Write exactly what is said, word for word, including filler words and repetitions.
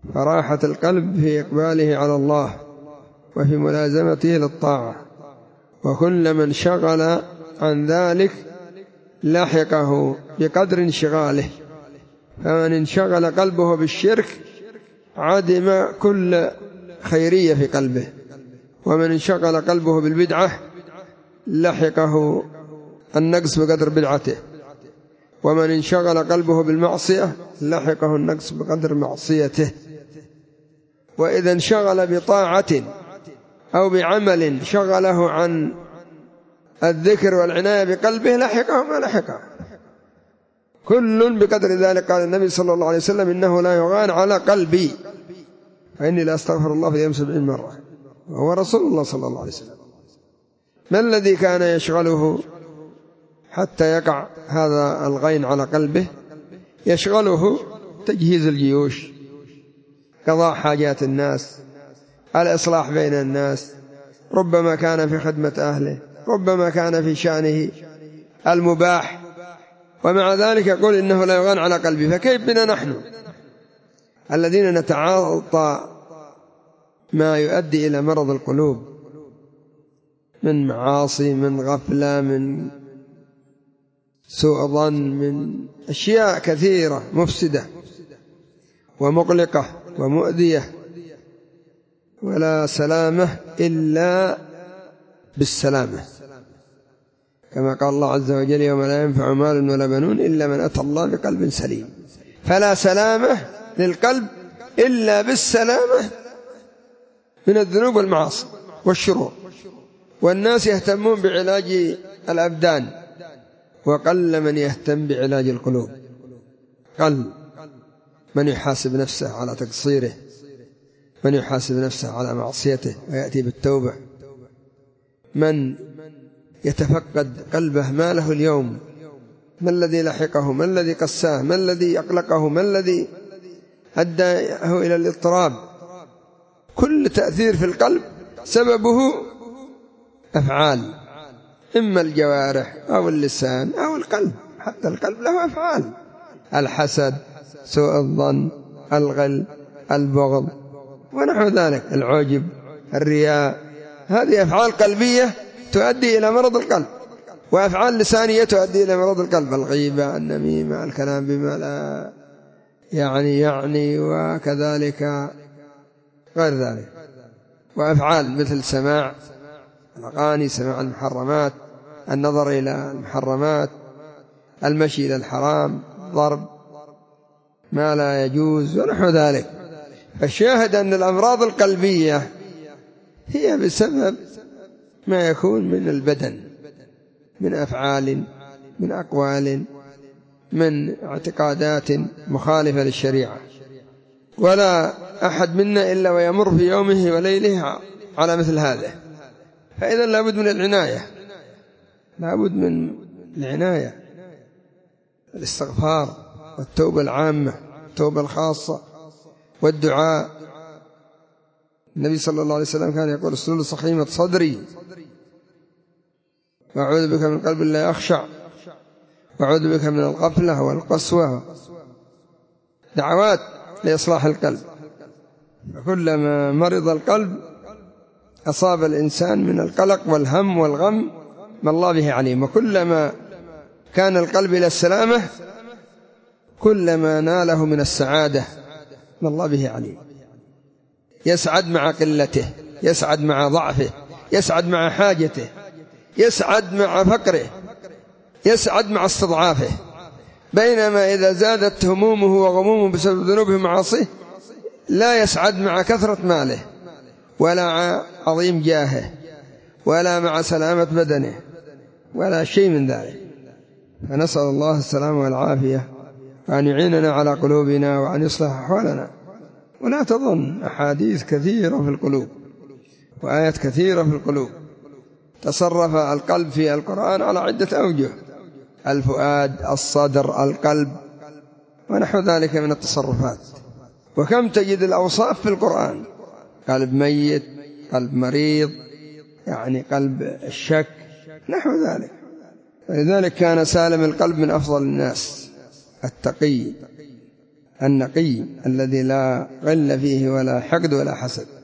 فراحة القلب في إقباله على الله وفي ملازمته للطاعة، وكلما انشغل عن ذلك لحقه بقدر انشغاله، فمن انشغل قلبه بالشرك عدم كل خيرية في قلبه، ومن انشغل قلبه بالبدعة لحقه النقص بقدر بدعته، ومن انشغل قلبه بالمعصية لحقه النقص بقدر معصيته. وإذا انشغل بطاعة أو بعمل شغله عن الذكر والعناية بقلبه لحقه ما لحقه، كل بقدر ذلك. قال النبي صلى الله عليه وسلم: إنه لا يغان على قلبي فإني لا أستغفر الله في اليوم سبعين مرة، وهو رسول الله صلى الله عليه وسلم. ما الذي كان يشغله حتى يقع هذا الغين على قلبه؟ يشغله تجهيز الجيوش، قضاء حاجات الناس، الإصلاح بين الناس، ربما كان في خدمة أهله، ربما كان في شأنه المباح، ومع ذلك يقول إنه لا يغان على قلبي. فكيف بنا نحن الذين نتعاطى ما يؤدي إلى مرض القلوب من معاصي، من غفلة، من سوء ظن، من أشياء كثيرة مفسدة ومقلقة ومؤذية، ولا سلامة إلا بالسلامة، كما قال الله عز وجل: يوم لا ينفع مال ولا بنون إلا من أتى الله بقلب سليم. فلا سلامة للقلب إلا بالسلامة من الذنوب والمعاصي والشرور. والناس يهتمون بعلاج الأبدان، وقل من يهتم بعلاج القلوب، قل من يحاسب نفسه على تقصيره، من يحاسب نفسه على معصيته ويأتي بالتوبة، من يتفقد قلبه ما له اليوم، ما الذي لحقه، ما الذي قساه، ما الذي أقلقه، ما الذي أداه إلى الاضطراب. كل تأثير في القلب سببه أفعال، إما الجوارح أو اللسان أو القلب. حتى القلب له أفعال: الحسد، سوء الظن، الغل، البغض ونحو ذلك، العجب، الرياء. هذه أفعال قلبية تؤدي إلى مرض القلب، وأفعال لسانية تؤدي إلى مرض القلب: الغيبة، النميمة، الكلام بما لا يعني يعني وكذلك غير ذلك. وأفعال مثل سماع الأغاني، سماع المحرمات، النظر إلى المحرمات، المشي إلى الحرام، ضرب ما لا يجوز ونحو ذلك. فالشاهد أن الأمراض القلبية هي بسبب ما يكون من البدن، من أفعال، من أقوال، من اعتقادات مخالفة للشريعة. ولا أحد منا إلا ويمر في يومه وليله على مثل هذا. فإذا لابد من العناية، لابد من العناية، الاستغفار والتوبة العامة، التوبة الخاصة، والدعاء. النبي صلى الله عليه وسلم كان يقول: اسلل صخيمة صدري وأعوذ بك من قلب لا يخشع، وأعوذ بك من الغفلة والقسوة. دعوات لإصلاح القلب. فكلما مرض القلب أصاب الإنسان من القلق والهم والغم ما الله به عليم. وكلما كان القلب إلى السلامة كلما ناله من السعادة ما الله به عليم. يسعد مع قلته، يسعد مع ضعفه، يسعد مع حاجته، يسعد مع فقره، يسعد مع استضعافه. بينما إذا زادت همومه وغمومه بسبب ذنوبه ومعاصيه لا يسعد مع كثرة ماله، ولا عظيم جاهه، ولا مع سلامة بدنه، ولا شيء من ذلك. فنسأل الله السلامة والعافية، وأن يعيننا على قلوبنا، وأن يصلح أحوالنا. ولا تظن، أحاديث كثيرة في القلوب وآيات كثيرة في القلوب. تصرف القلب في القرآن على عدة أوجه: الفؤاد، الصدر، القلب ونحو ذلك من التصرفات. وكم تجد الأوصاف في القرآن: قلب ميت، قلب مريض، يعني قلب الشك، نحو ذلك. ولذلك كان سالم القلب من أفضل الناس، التقي النقي الذي لا غل فيه ولا حقد ولا حسد.